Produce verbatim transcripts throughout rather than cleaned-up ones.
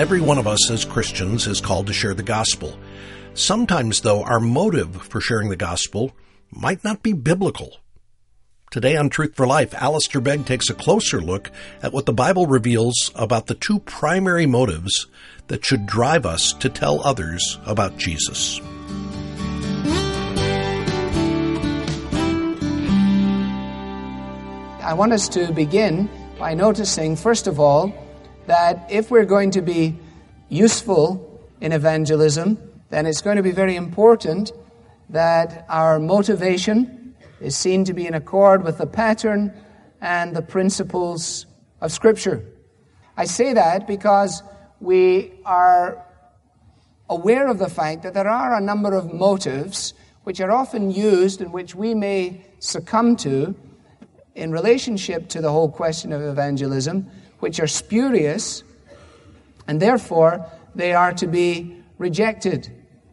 Every one of us as Christians is called to share the gospel. Sometimes, though, our motive for sharing the gospel might not be biblical. Today on Truth for Life, Alistair Begg takes a closer look at what the Bible reveals about the two primary motives that should drive us to tell others about Jesus. I want us to begin by noticing, first of all, that if we're going to be useful in evangelism, then it's going to be very important that our motivation is seen to be in accord with the pattern and the principles of Scripture. I say that because we are aware of the fact that there are a number of motives which are often used and which we may succumb to in relationship to the whole question of evangelism, which are spurious, and therefore they are to be rejected.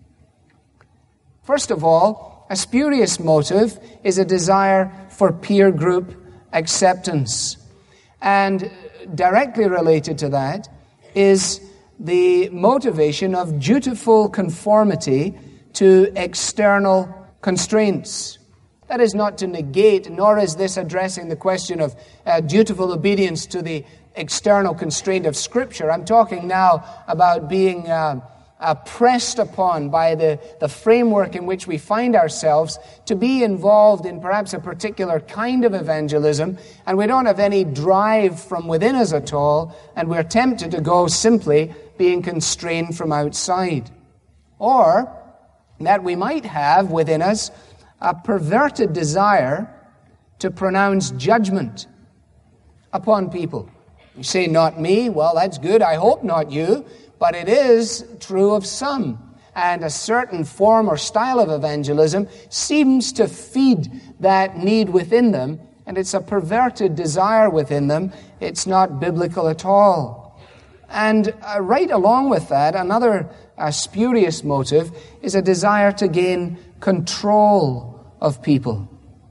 First of all, a spurious motive is a desire for peer group acceptance. And directly related to that is the motivation of dutiful conformity to external constraints. That is not to negate, nor is this addressing the question of uh, dutiful obedience to the external constraint of Scripture. I'm talking now about being uh, uh, pressed upon by the, the framework in which we find ourselves to be involved in perhaps a particular kind of evangelism, and we don't have any drive from within us at all, and we're tempted to go simply being constrained from outside. Or that we might have within us a perverted desire to pronounce judgment upon people. You say, not me? Well, that's good. I hope not you. But it is true of some. And a certain form or style of evangelism seems to feed that need within them. And it's a perverted desire within them. It's not biblical at all. And uh, right along with that, another uh, spurious motive is a desire to gain control of people.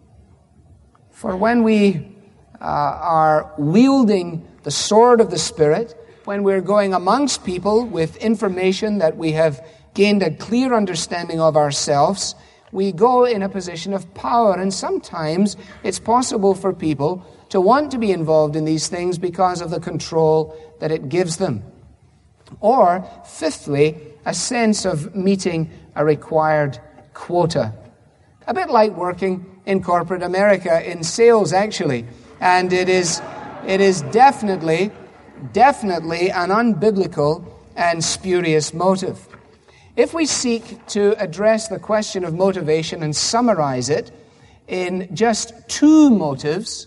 For when we uh, are wielding the sword of the Spirit, when we're going amongst people with information that we have gained a clear understanding of ourselves, we go in a position of power. And sometimes it's possible for people to want to be involved in these things because of the control that it gives them. Or, fifthly, a sense of meeting a required quota. A bit like working in corporate America, in sales actually. And it is it is definitely, definitely an unbiblical and spurious motive. If we seek to address the question of motivation and summarize it in just two motives,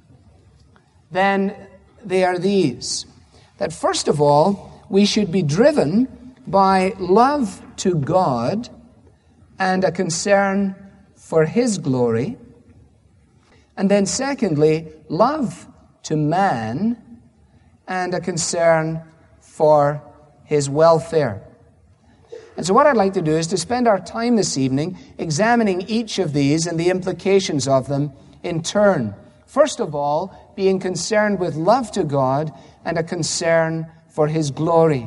then they are these. That first of all, we should be driven by love to God and a concern for His glory. And then secondly, love to man and a concern for his welfare. And so what I'd like to do is to spend our time this evening examining each of these and the implications of them in turn. First of all, being concerned with love to God and a concern for His glory.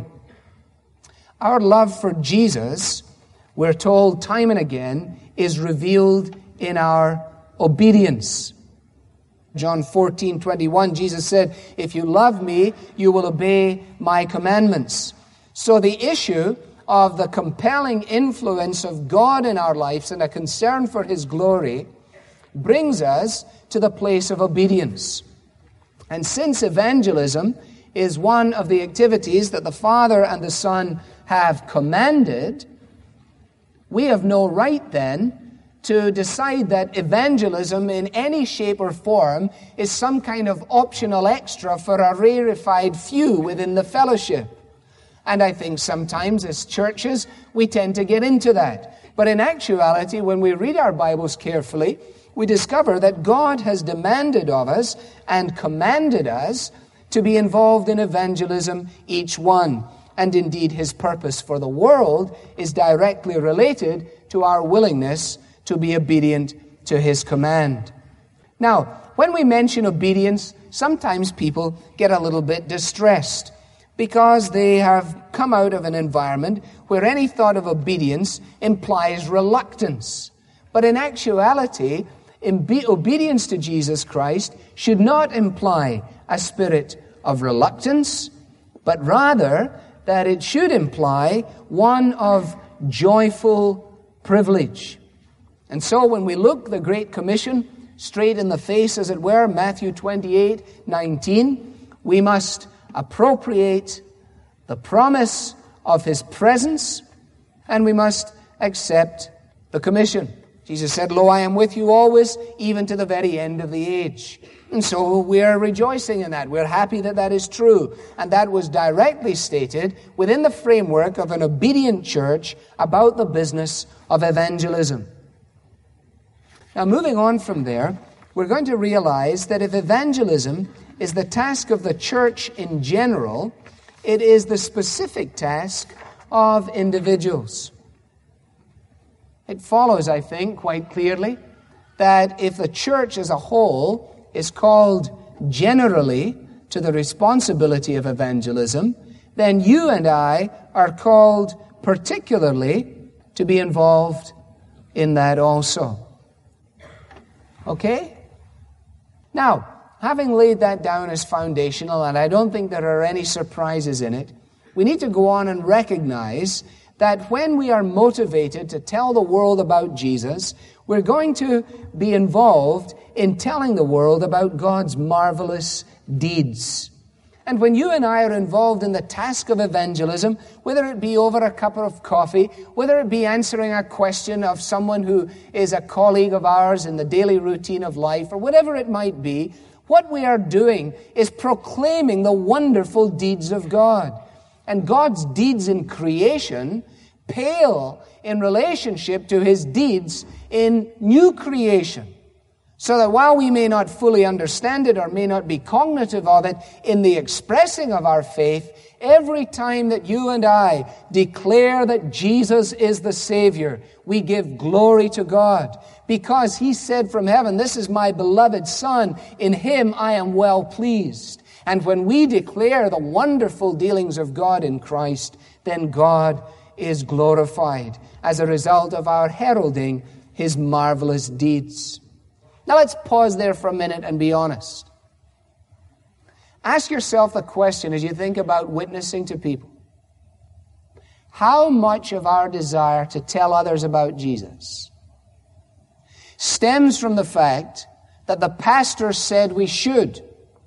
Our love for Jesus, we're told time and again, is revealed in our obedience. John fourteen twenty-one, Jesus said, "If you love me, you will obey my commandments." So the issue of the compelling influence of God in our lives and a concern for His glory brings us to the place of obedience. And since evangelism is one of the activities that the Father and the Son have commanded, we have no right then to decide that evangelism in any shape or form is some kind of optional extra for a rarefied few within the fellowship. And I think sometimes as churches we tend to get into that. But in actuality, when we read our Bibles carefully, we discover that God has demanded of us and commanded us to be involved in evangelism, each one. And indeed, His purpose for the world is directly related to our willingness to be obedient to His command. Now, when we mention obedience, sometimes people get a little bit distressed. because they have come out of an environment where any thought of obedience implies reluctance. But in actuality, obedience to Jesus Christ should not imply a spirit of reluctance, but rather that it should imply one of joyful privilege. And so when we look the Great Commission straight in the face, as it were, Matthew twenty-eight nineteen, we must appropriate the promise of His presence, and we must accept the commission. Jesus said, "Lo, I am with you always, even to the very end of the age." And so we are rejoicing in that. We're happy that that is true. And that was directly stated within the framework of an obedient church about the business of evangelism. Now, moving on from there, we're going to realize that if evangelism is the task of the church in general, it is the specific task of individuals. It follows, I think, quite clearly that if the church as a whole is called generally to the responsibility of evangelism, then you and I are called particularly to be involved in that also. Okay? Now, having laid that down as foundational, and I don't think there are any surprises in it, we need to go on and recognize that when we are motivated to tell the world about Jesus, we're going to be involved in telling the world about God's marvelous deeds. And when you and I are involved in the task of evangelism, whether it be over a cup of coffee, whether it be answering a question of someone who is a colleague of ours in the daily routine of life, or whatever it might be, what we are doing is proclaiming the wonderful deeds of God. And God's deeds in creation pale in relationship to His deeds in new creation. So that while we may not fully understand it or may not be cognitive of it, in the expressing of our faith, every time that you and I declare that Jesus is the Savior, we give glory to God. Because He said from heaven, "This is my beloved Son, in Him I am well pleased." And when we declare the wonderful dealings of God in Christ, then God is glorified as a result of our heralding His marvelous deeds. Now let's pause there for a minute and be honest. Ask yourself the question as you think about witnessing to people. How much of our desire to tell others about Jesus stems from the fact that the pastor said we should,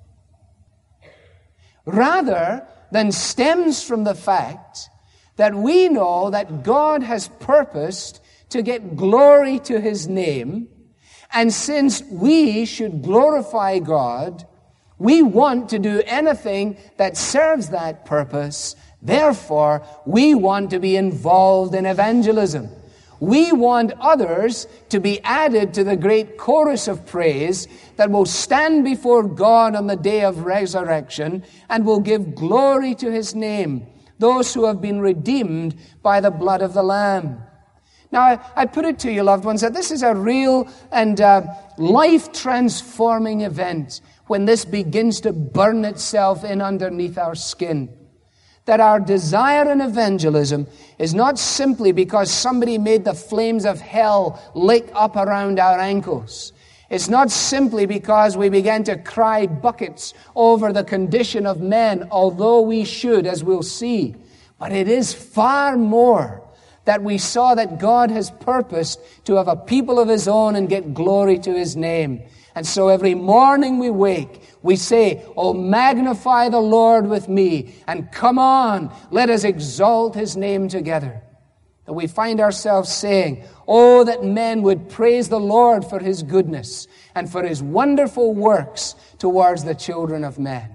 rather than stems from the fact that we know that God has purposed to get glory to His name, and since we should glorify God, we want to do anything that serves that purpose. Therefore, we want to be involved in evangelism. We want others to be added to the great chorus of praise that will stand before God on the day of resurrection and will give glory to His name, those who have been redeemed by the blood of the Lamb. Now, I, I put it to you, loved ones, that this is a real and uh, life-transforming event when this begins to burn itself in underneath our skin. That our desire in evangelism is not simply because somebody made the flames of hell lick up around our ankles. It's not simply because we began to cry buckets over the condition of men, although we should, as we'll see. But it is far more that we saw that God has purposed to have a people of His own and get glory to His name. And so every morning we wake, we say, "Oh, magnify the Lord with me, and come on, let us exalt His name together." And we find ourselves saying, "Oh, that men would praise the Lord for His goodness and for His wonderful works towards the children of men."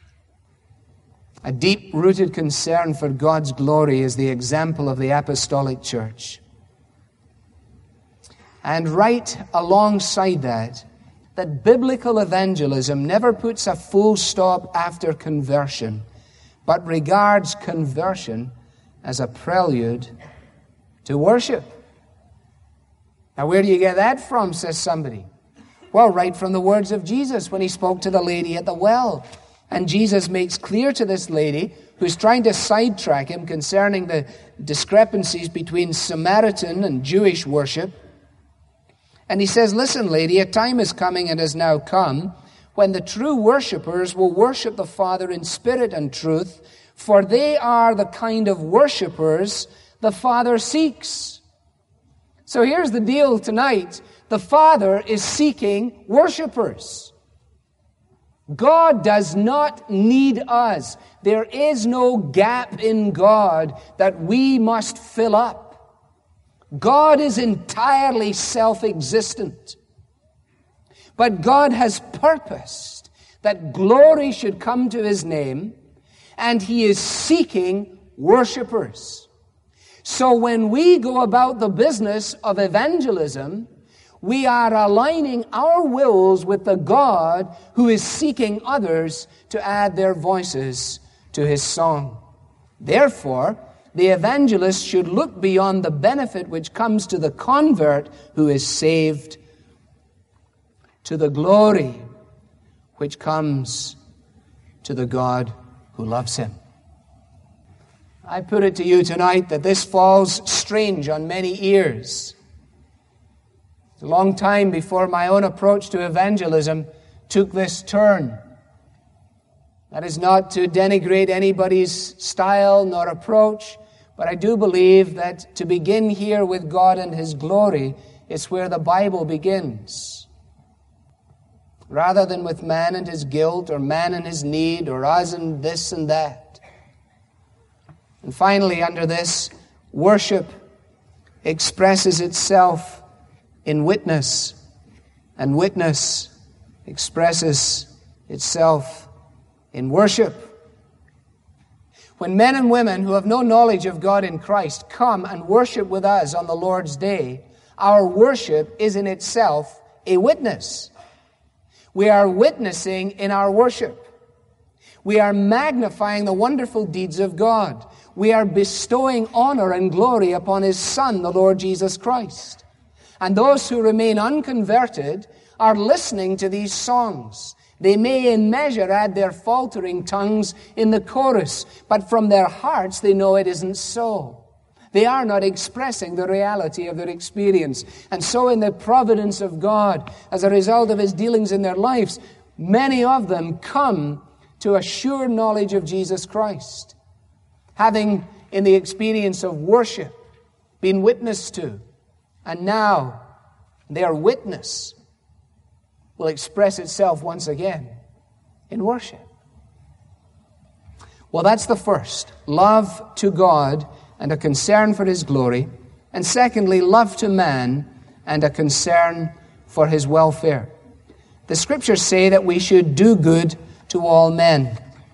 A deep-rooted concern for God's glory is the example of the apostolic church. And right alongside that, that biblical evangelism never puts a full stop after conversion, but regards conversion as a prelude to worship. Now, where do you get that from, says somebody? Well, right from the words of Jesus when He spoke to the lady at the well. And Jesus makes clear to this lady, who's trying to sidetrack him concerning the discrepancies between Samaritan and Jewish worship. And he says, listen, lady, a time is coming and has now come when the true worshippers will worship the Father in spirit and truth, for they are the kind of worshippers the Father seeks. So here's the deal tonight. The Father is seeking worshippers. God does not need us. There is no gap in God that we must fill up. God is entirely self-existent. But God has purposed that glory should come to His name, and He is seeking worshippers. So when we go about the business of evangelism, we are aligning our wills with the God who is seeking others to add their voices to His song. Therefore, the evangelist should look beyond the benefit which comes to the convert who is saved to the glory which comes to the God who loves him. I put it to you tonight that this falls strange on many ears. It's a long time before my own approach to evangelism took this turn. That is not to denigrate anybody's style nor approach, but I do believe that to begin here with God and His glory is where the Bible begins. Rather than with man and his guilt, or man and his need, or us and this and that. And finally, under this, worship expresses itself in witness, and witness expresses itself in worship. When men and women who have no knowledge of God in Christ come and worship with us on the Lord's day, our worship is in itself a witness. We are witnessing in our worship. We are magnifying the wonderful deeds of God. We are bestowing honor and glory upon His Son, the Lord Jesus Christ. And those who remain unconverted are listening to these songs. They may in measure add their faltering tongues in the chorus, but from their hearts they know it isn't so. They are not expressing the reality of their experience. And so in the providence of God, as a result of His dealings in their lives, many of them come to a sure knowledge of Jesus Christ, having in the experience of worship been witnessed to. And now their witness will express itself once again in worship. Well, that's the first. Love to God and a concern for His glory. And secondly, love to man and a concern for his welfare. The Scriptures say that we should do good to all men.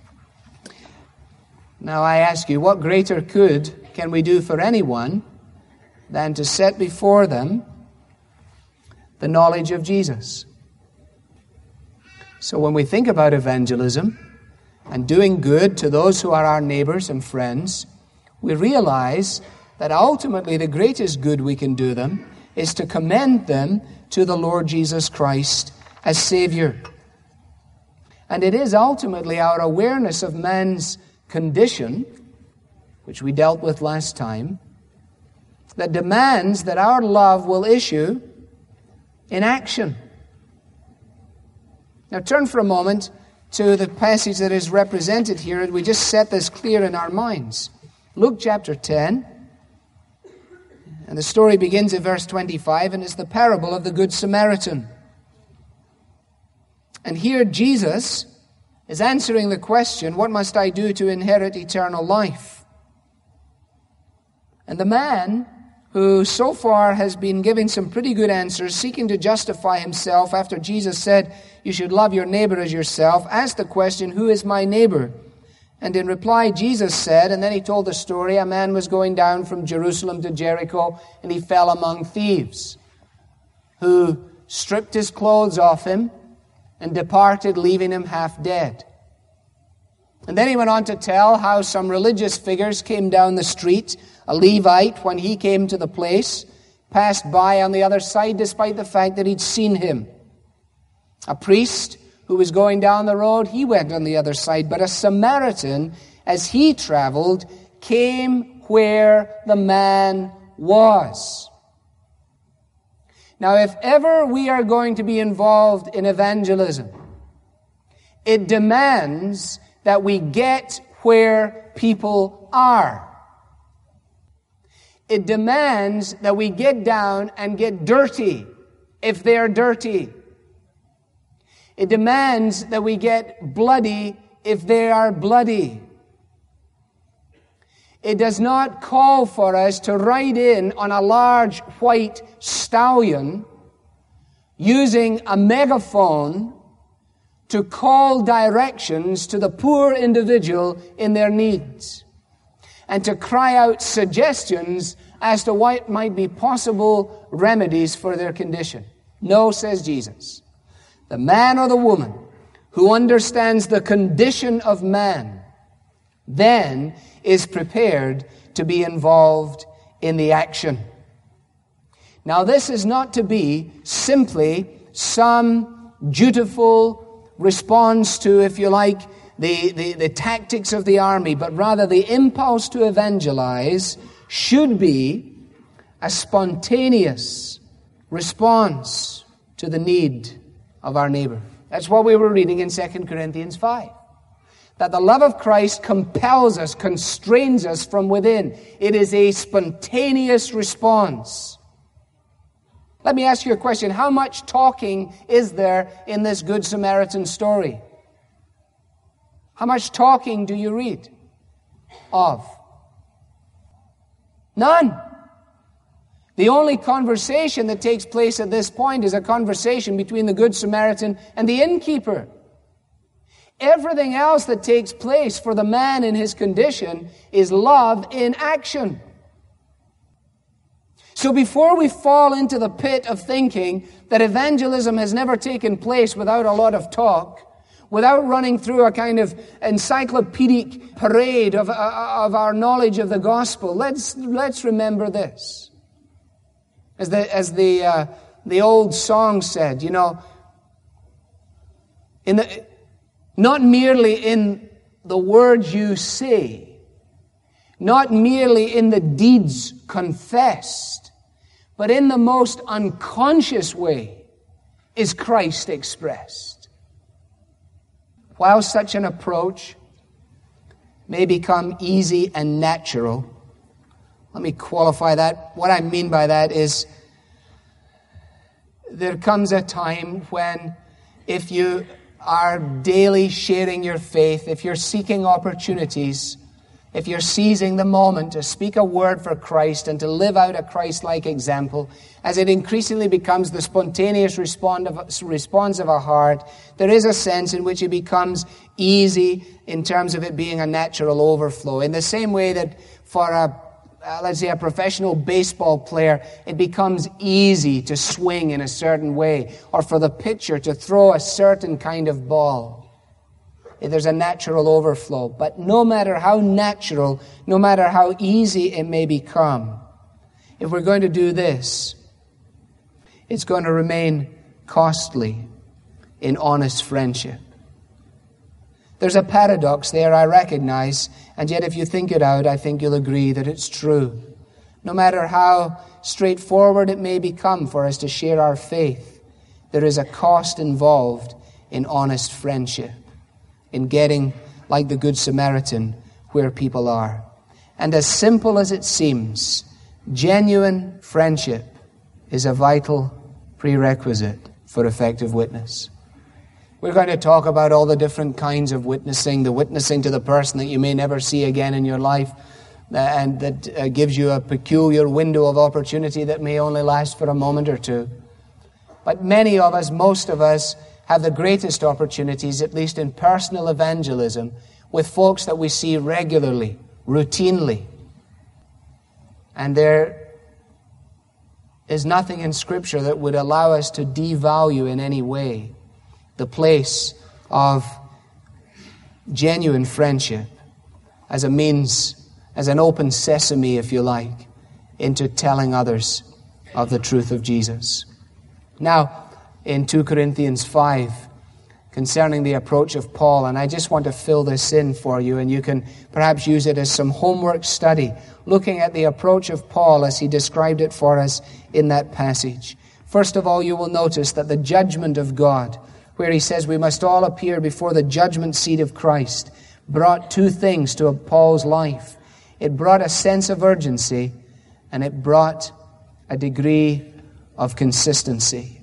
Now I ask you, what greater good can we do for anyone than to set before them the knowledge of Jesus? So when we think about evangelism and doing good to those who are our neighbors and friends, we realize that ultimately the greatest good we can do them is to commend them to the Lord Jesus Christ as Savior. And it is ultimately our awareness of man's condition, which we dealt with last time, that demands that our love will issue in action. Now turn for a moment to the passage that is represented here, and we just set this clear in our minds. Luke chapter ten, and the story begins at verse twenty-five, and it's the parable of the Good Samaritan. And here Jesus is answering the question, what must I do to inherit eternal life? And the man who so far has been giving some pretty good answers, seeking to justify himself after Jesus said, you should love your neighbor as yourself, asked the question, who is my neighbor? And in reply, Jesus said, and then he told the story, a man was going down from Jerusalem to Jericho, and he fell among thieves, who stripped his clothes off him and departed, leaving him half dead. And then he went on to tell how some religious figures came down the street. A Levite, when he came to the place, passed by on the other side despite the fact that he'd seen him. A priest who was going down the road, he went on the other side. But a Samaritan as he traveled, came where the man was. Now, if ever we are going to be involved in evangelism, it demands that we get where people are. It demands that we get down and get dirty if they're dirty. It demands that we get bloody if they are bloody. It does not call for us to ride in on a large white stallion using a megaphone to call directions to the poor individual in their needs, and to cry out suggestions as to what might be possible remedies for their condition. No, says Jesus. The man or the woman who understands the condition of man then is prepared to be involved in the action. Now, this is not to be simply some dutiful response to, if you like, the, the, the tactics of the army, but rather the impulse to evangelize should be a spontaneous response to the need of our neighbor. That's what we were reading in Second Corinthians five. That the love of Christ compels us, constrains us from within. It is a spontaneous response. Let me ask you a question. How much talking is there in this Good Samaritan story? How much talking do you read of? None. The only conversation that takes place at this point is a conversation between the Good Samaritan and the innkeeper. Everything else that takes place for the man in his condition is love in action. So before we fall into the pit of thinking that evangelism has never taken place without a lot of talk, without running through a kind of encyclopedic parade of, of our knowledge of the gospel, let's let's remember this. As the as the uh, the old song said, you know, in the not merely in the words you say, not merely in the deeds confessed, but in the most unconscious way is Christ expressed. While such an approach may become easy and natural, let me qualify that. What I mean by that is there comes a time when if you are daily sharing your faith, if you're seeking opportunities, if you're seizing the moment to speak a word for Christ and to live out a Christ-like example, as it increasingly becomes the spontaneous response of a heart, there is a sense in which it becomes easy in terms of it being a natural overflow. In the same way that for a, uh, let's say, a professional baseball player, it becomes easy to swing in a certain way, or for the pitcher to throw a certain kind of ball. There's a natural overflow. But no matter how natural, no matter how easy it may become, if we're going to do this, it's going to remain costly in honest friendship. There's a paradox there, I recognize, and yet if you think it out, I think you'll agree that it's true. No matter how straightforward it may become for us to share our faith, there is a cost involved in honest friendship, in getting, like the Good Samaritan, where people are. And as simple as it seems, genuine friendship is a vital prerequisite for effective witness. We're going to talk about all the different kinds of witnessing, the witnessing to the person that you may never see again in your life, uh, and that uh, gives you a peculiar window of opportunity that may only last for a moment or two. But many of us, most of us, have the greatest opportunities, at least in personal evangelism, with folks that we see regularly, routinely. And there is nothing in Scripture that would allow us to devalue in any way the place of genuine friendship as a means, as an open sesame, if you like, into telling others of the truth of Jesus. Now, in two Corinthians five, concerning the approach of Paul, and I just want to fill this in for you, and you can perhaps use it as some homework study, looking at the approach of Paul as he described it for us in that passage. First of all, you will notice that the judgment of God, where he says we must all appear before the judgment seat of Christ, brought two things to Paul's life. It brought a sense of urgency, and it brought a degree of consistency.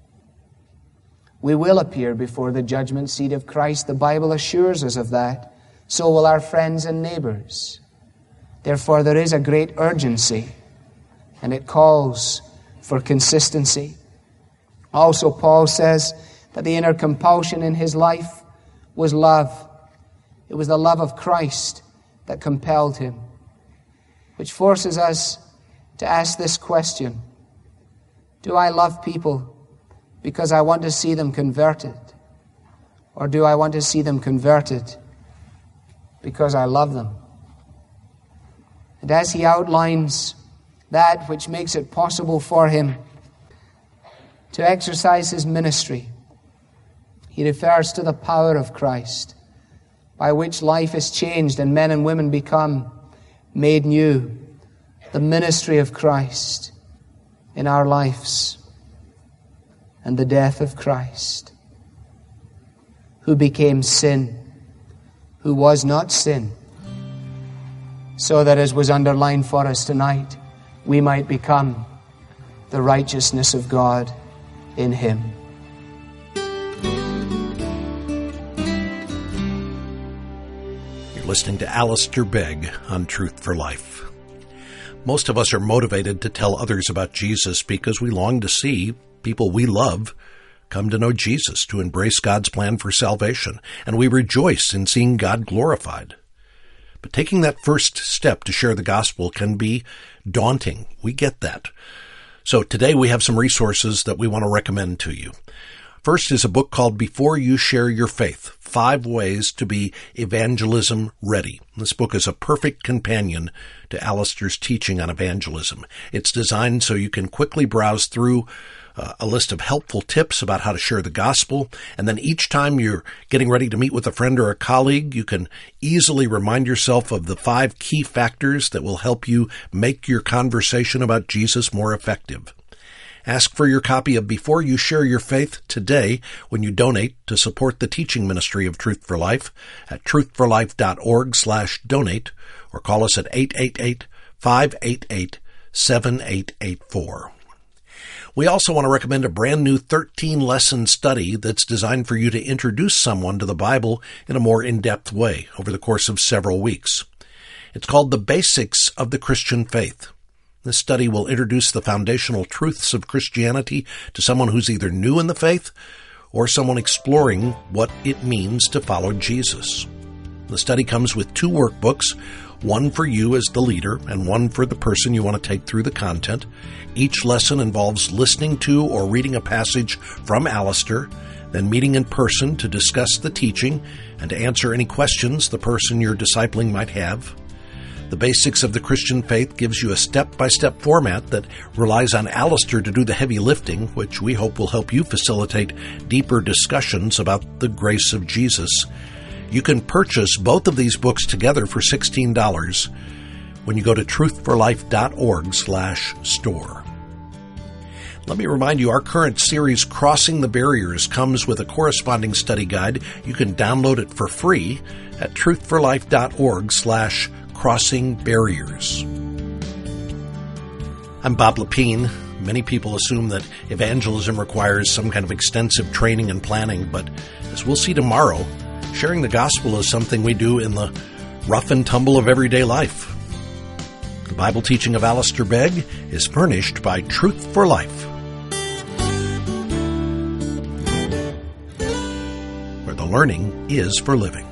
We will appear before the judgment seat of Christ. The Bible assures us of that. So will our friends and neighbors. Therefore, there is a great urgency, and it calls for consistency. Also, Paul says that the inner compulsion in his life was love. It was the love of Christ that compelled him, which forces us to ask this question: do I love people because I want to see them converted? Or do I want to see them converted because I love them? And as he outlines that which makes it possible for him to exercise his ministry, he refers to the power of Christ, by which life is changed and men and women become made new. The ministry of Christ in our lives, and the death of Christ, who became sin, who was not sin, so that, as was underlined for us tonight, we might become the righteousness of God in him. You're listening to Alistair Begg on Truth for Life. Most of us are motivated to tell others about Jesus because we long to see people we love come to know Jesus, to embrace God's plan for salvation, and we rejoice in seeing God glorified. But taking that first step to share the gospel can be daunting. We get that. So today we have some resources that we want to recommend to you. First is a book called Before You Share Your Faith, Five Ways to Be Evangelism Ready. This book is a perfect companion to Alistair's teaching on evangelism. It's designed so you can quickly browse through uh, a list of helpful tips about how to share the gospel, and then each time you're getting ready to meet with a friend or a colleague, you can easily remind yourself of the five key factors that will help you make your conversation about Jesus more effective. Ask for your copy of Before You Share Your Faith today when you donate to support the teaching ministry of Truth for Life at truthforlife.org slash donate, or call us at eight eight eight, five eight eight, seven eight eight four. We also want to recommend a brand new thirteen-lesson study that's designed for you to introduce someone to the Bible in a more in-depth way over the course of several weeks. It's called The Basics of the Christian Faith. This study will introduce the foundational truths of Christianity to someone who's either new in the faith or someone exploring what it means to follow Jesus. The study comes with two workbooks, one for you as the leader and one for the person you want to take through the content. Each lesson involves listening to or reading a passage from Alistair, then meeting in person to discuss the teaching and to answer any questions the person you're discipling might have. The Basics of the Christian Faith gives you a step-by-step format that relies on Alistair to do the heavy lifting, which we hope will help you facilitate deeper discussions about the grace of Jesus. You can purchase both of these books together for sixteen dollars when you go to truthforlife.org slash store. Let me remind you, our current series, Crossing the Barriers, comes with a corresponding study guide. You can download it for free at truthforlife.org slash crossing barriers. I'm Bob Lepine. Many people assume that evangelism requires some kind of extensive training and planning, but as we'll see tomorrow, sharing the gospel is something we do in the rough and tumble of everyday life. The Bible teaching of Alistair Begg is furnished by Truth for Life, where the learning is for living.